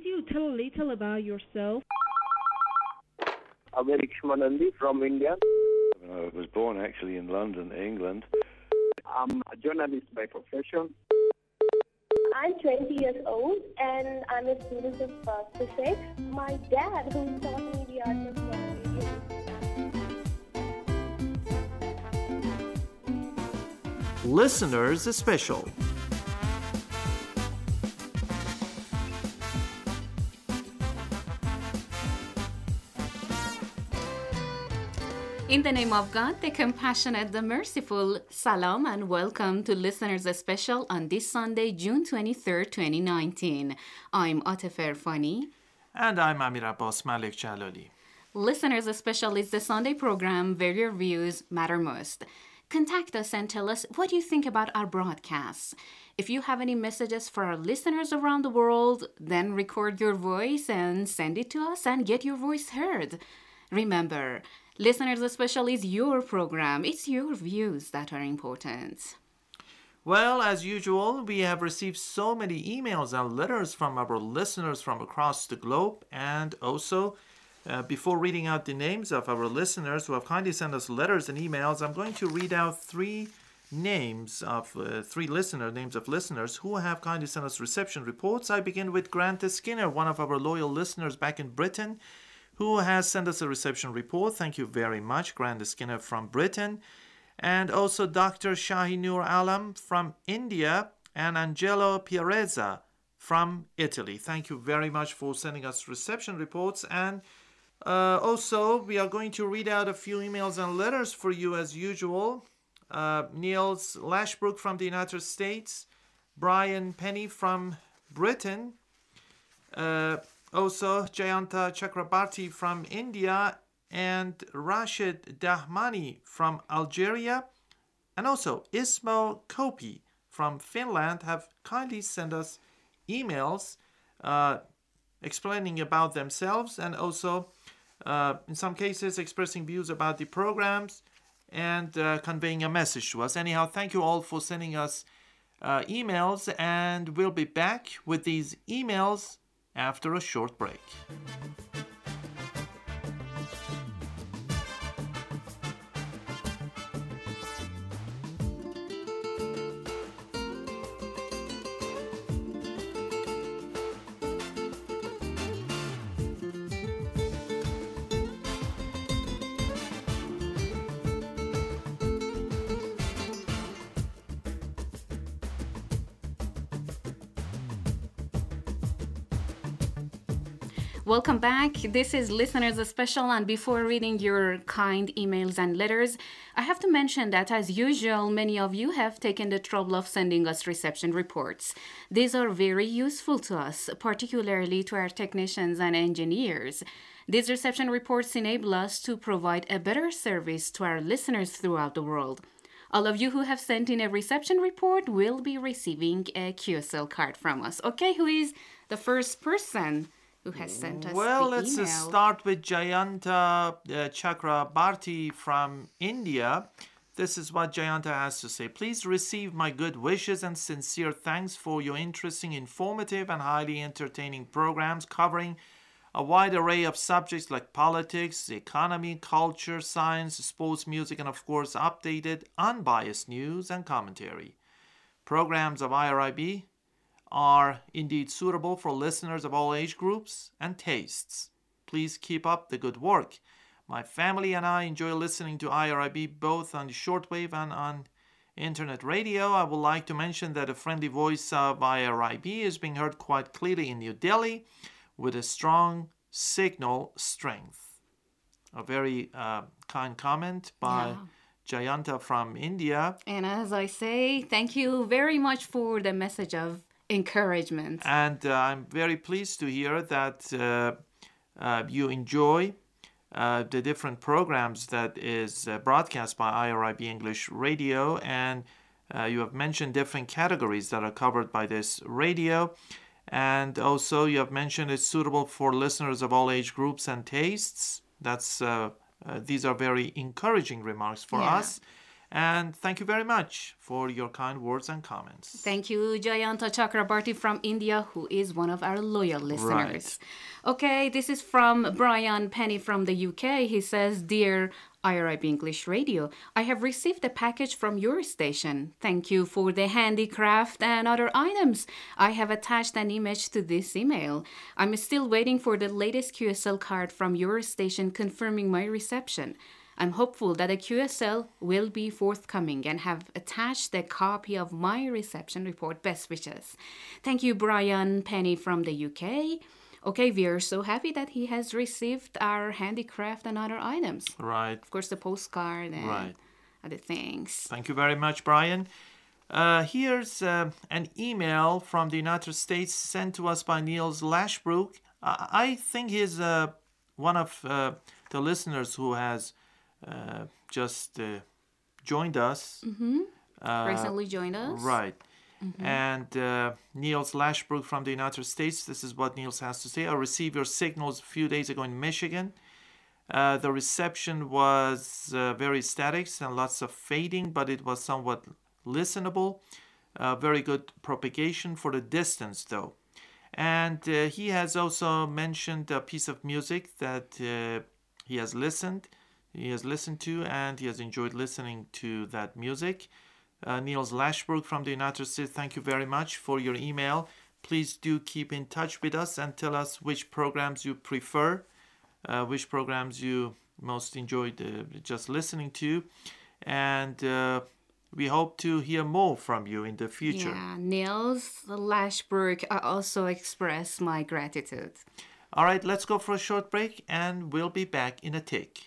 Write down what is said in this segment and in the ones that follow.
you tell a little about yourself? Amerik Manandi from India. I was born actually in London, England. I'm a journalist by profession. I'm 20 years old and I'm a student of physics. My dad, who taught me the art of radio. Listeners Special. In the name of God, the compassionate, the merciful, Salam and welcome to Listeners Special on this Sunday, June 23rd, 2019. I'm Atefer Fani. And I'm Amir Abbas Malik Jalali. Listeners Special is the Sunday program where your views matter most. Contact us and tell us what you think about our broadcasts. If you have any messages for our listeners around the world, then record your voice and send it to us and get your voice heard. Remember, Listeners Special is your program. It's your views that are important. Well, as usual, we have received so many emails and letters from our listeners from across the globe. And also, before reading out the names of our listeners who have kindly sent us letters and emails, I'm going to read out three names of listeners who have kindly sent us reception reports. I begin with Grant Skinner, one of our loyal listeners back in Britain, who has sent us a reception report. Thank you very much, Grant Skinner from Britain. And also Dr. Shahi Nur Alam from India and Angelo Pierezza from Italy. Thank you very much for sending us reception reports. And also, we are going to read out a few emails and letters for you as usual. Niels Lashbrook from the United States, Brian Penny from Britain, also Jayanta Chakrabarti from India and Rashid Dahmani from Algeria, and also Ismo Kopi from Finland have kindly sent us emails explaining about themselves and also in some cases expressing views about the programs and conveying a message to us. Anyhow, thank you all for sending us emails, and we'll be back with these emails after a short break. Welcome back. This is Listeners Special, and before reading your kind emails and letters, I have to mention that as usual, many of you have taken the trouble of sending us reception reports. These are very useful to us, particularly to our technicians and engineers. These reception reports enable us to provide a better service to our listeners throughout the world. All of you who have sent in a reception report will be receiving a QSL card from us. Okay, who is the first person who has sent us Well, the let's email? start with Jayanta Chakrabarti from India. This is what Jayanta has to say. Please receive my good wishes and sincere thanks for your interesting, informative, and highly entertaining programs covering a wide array of subjects like politics, economy, culture, science, sports, music, and of course, updated, unbiased news and commentary. Programs of IRIB are indeed suitable for listeners of all age groups and tastes. Please keep up the good work. My family and I enjoy listening to IRIB both on the shortwave and on internet radio. I would like to mention that the friendly voice of IRIB is being heard quite clearly in New Delhi with a strong signal strength. A very kind comment by Jayanta from India. And as I say, thank you very much for the message of encouragement. And I'm very pleased to hear that you enjoy the different programs that is broadcast by IRIB English Radio, and you have mentioned different categories that are covered by this radio, and also you have mentioned it's suitable for listeners of all age groups and tastes. That's these are very encouraging remarks for us. And thank you very much for your kind words and comments. Thank you, Jayanta Chakrabarti from India, who is one of our loyal listeners. Right. Okay, this is from Brian Penny from the UK. He says, Dear IRIB English Radio, I have received a package from your station. Thank you for the handicraft and other items. I have attached an image to this email. I'm still waiting for the latest QSL card from your station confirming my reception. I'm hopeful that a QSL will be forthcoming and have attached a copy of my reception report. Best wishes. Thank you, Brian Penny from the UK. Okay, we are so happy that he has received our handicraft and other items. Right. Of course, the postcard and other things. Thank you very much, Brian. Here's an email from the United States sent to us by Niels Lashbrook. I think he's one of the listeners who has just joined us. Recently joined us. Right. And Niels Lashbrook from the United States, this is what Niels has to say. I received your signals a few days ago in Michigan. The reception was very static and lots of fading, but it was somewhat listenable. Very good propagation for the distance, though. And he has also mentioned a piece of music that he has listened to, and he has enjoyed listening to that music. Niels Lashbrook from the United States, thank you very much for your email. Please do keep in touch with us and tell us which programs you prefer, which programs you most enjoyed just listening to. And we hope to hear more from you in the future. Yeah, Niels Lashbrook, I also express my gratitude. All right, let's go for a short break and we'll be back in a tick.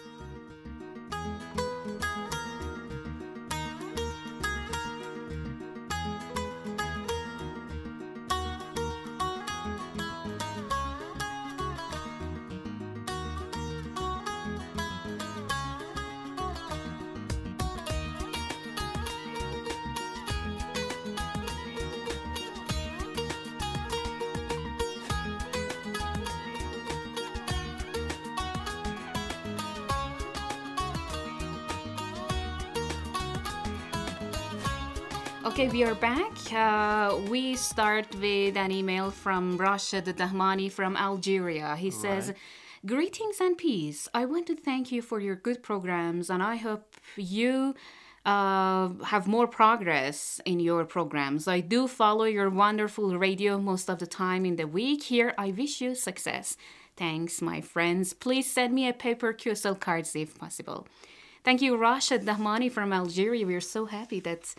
Okay, we are back. We start with an email from Rashid Dahmani from Algeria. He says, Greetings and peace. I want to thank you for your good programs, and I hope you have more progress in your programs. I do follow your wonderful radio most of the time in the week. Here, I wish you success. Thanks, my friends. Please send me a paper QSL cards if possible. Thank you, Rashid Dahmani from Algeria. We're so happy that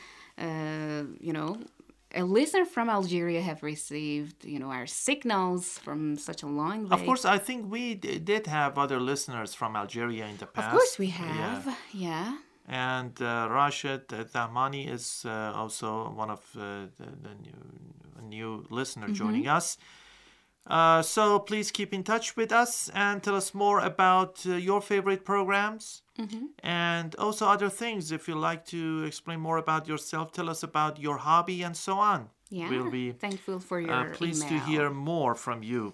a listener from Algeria have received, our signals from such a long way. Of course, I think we did have other listeners from Algeria in the past. Of course we have, yeah. And Rashid Dahmani is also one of the new listener joining us. So please keep in touch with us and tell us more about your favorite programs and also other things. If you'd like to explain more about yourself, tell us about your hobby and so on. Yeah, we'll be thankful for your pleased email. to hear more from you.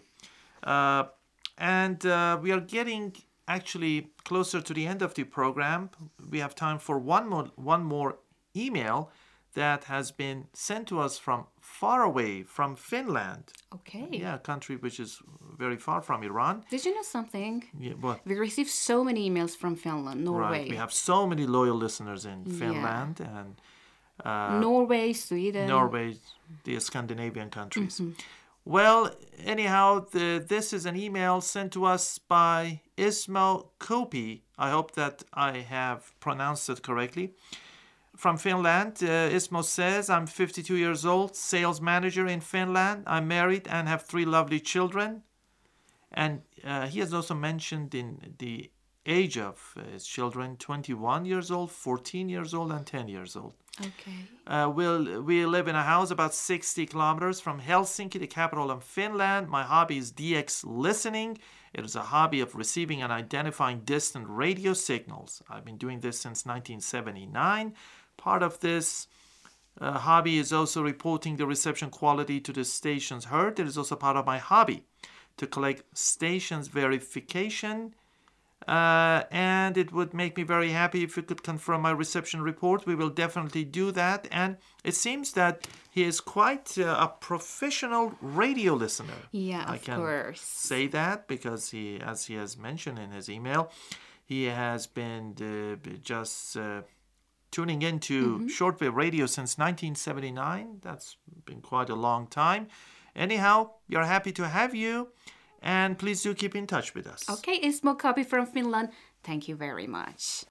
And we are getting actually closer to the end of the program. We have time for one more email that has been sent to us from far away, from Finland. Okay. Yeah, a country which is very far from Iran. Did you know something? Yeah, what? We received so many emails from Finland, Norway. Right. We have so many loyal listeners in Finland and Norway, Sweden. Norway, the Scandinavian countries. Well, anyhow, this is an email sent to us by Ismo Kopi. I hope that I have pronounced it correctly. From Finland, Ismo says, I'm 52 years old, sales manager in Finland. I'm married and have 3 lovely children. And he has also mentioned in the age of his children, 21 years old, 14 years old, and 10 years old. Okay. We live in a house about 60 kilometers from Helsinki, the capital of Finland. My hobby is DX listening. It is a hobby of receiving and identifying distant radio signals. I've been doing this since 1979. Part of this hobby is also reporting the reception quality to the stations heard. It is also part of my hobby to collect stations verification And it would make me very happy if you could confirm my reception report. We will definitely do that. And it seems that he is quite a professional radio listener. Yeah, I of can course. say that because he, as he has mentioned in his email, he has been just tuning into shortwave radio since 1979. That's been quite a long time. Anyhow, we are happy to have you. And please do keep in touch with us. Okay, Ismo Copy from Finland. Thank you very much.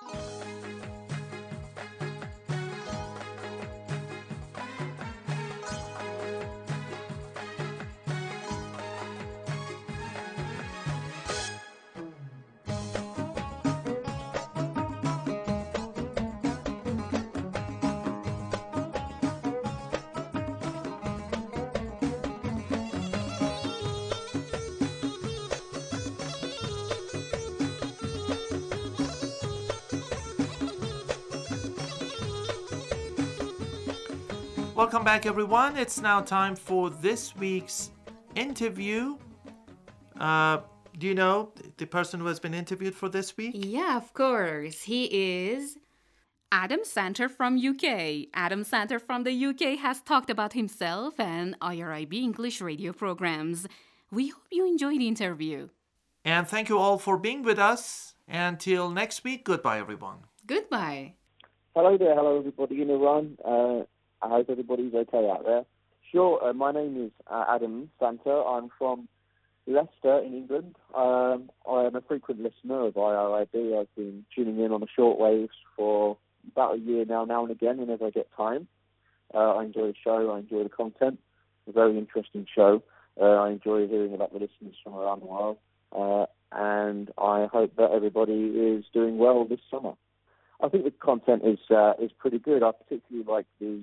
Welcome back, everyone. It's now time for this week's interview. Do you know the person who has been interviewed for this week? Yeah, of course. He is Adam Santer from UK. Adam Santer from the UK has talked about himself and IRIB English radio programs. We hope you enjoyed the interview. And thank you all for being with us. Until next week, goodbye, everyone. Goodbye. Hello there, hello everybody in Iran. I hope everybody's okay out there. Sure, my name is Adam Santer. I'm from Leicester in England. I am a frequent listener of IRIB. I've been tuning in on the shortwaves for about a year now and again whenever I get time. I enjoy the show, I enjoy the content. It's a very interesting show. I enjoy hearing about the listeners from around the world. And I hope that everybody is doing well this summer. I think the content is pretty good. I particularly like the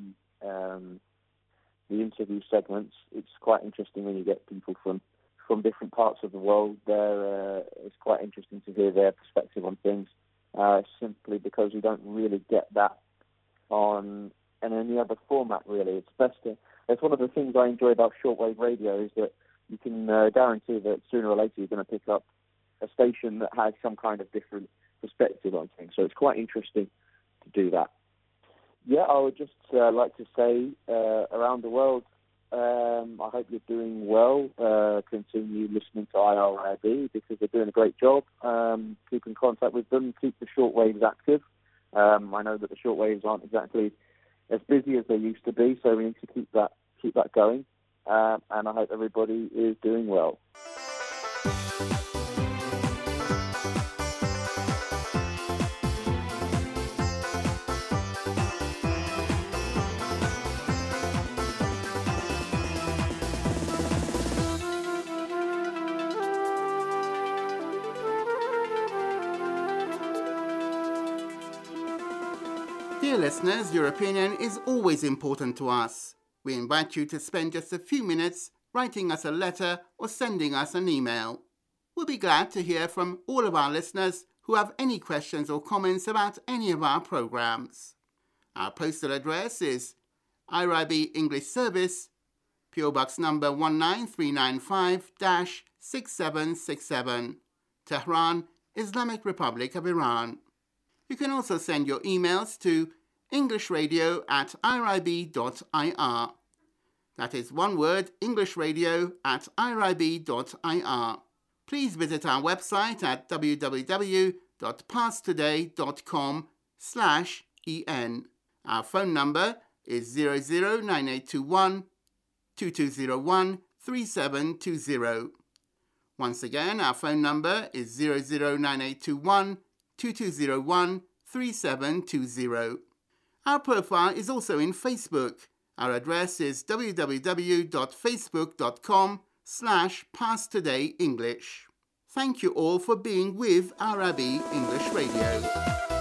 interview segments. It's quite interesting when you get people from different parts of the world there. It's quite interesting to hear their perspective on things, simply because you don't really get that in any other format, really. It's one of the things I enjoy about shortwave radio is that you can guarantee that sooner or later you're going to pick up a station that has some kind of different perspective on things. So it's quite interesting to do that. Yeah, I would just like to say around the world, I hope you're doing well. Continue listening to IRIB because they're doing a great job. Keep in contact with them. Keep the shortwaves active. I know that the shortwaves aren't exactly as busy as they used to be, so we need to keep that going. And I hope everybody is doing well. Dear listeners, your opinion is always important to us. We invite you to spend just a few minutes writing us a letter or sending us an email. We'll be glad to hear from all of our listeners who have any questions or comments about any of our programs. Our postal address is IRIB English Service, PO Box number 19395-6767, Tehran, Islamic Republic of Iran. You can also send your emails to englishradio@irib.ir. That is one word, englishradio@irib.ir. Please visit our website at www.passtoday.com/en. Our phone number is 009821 2201 3720. Once again, our phone number is 009821 2201 3720. Our profile is also in Facebook. Our address is www.facebook.com/PasstodayEnglish. Thank you all for being with IRIB English Radio.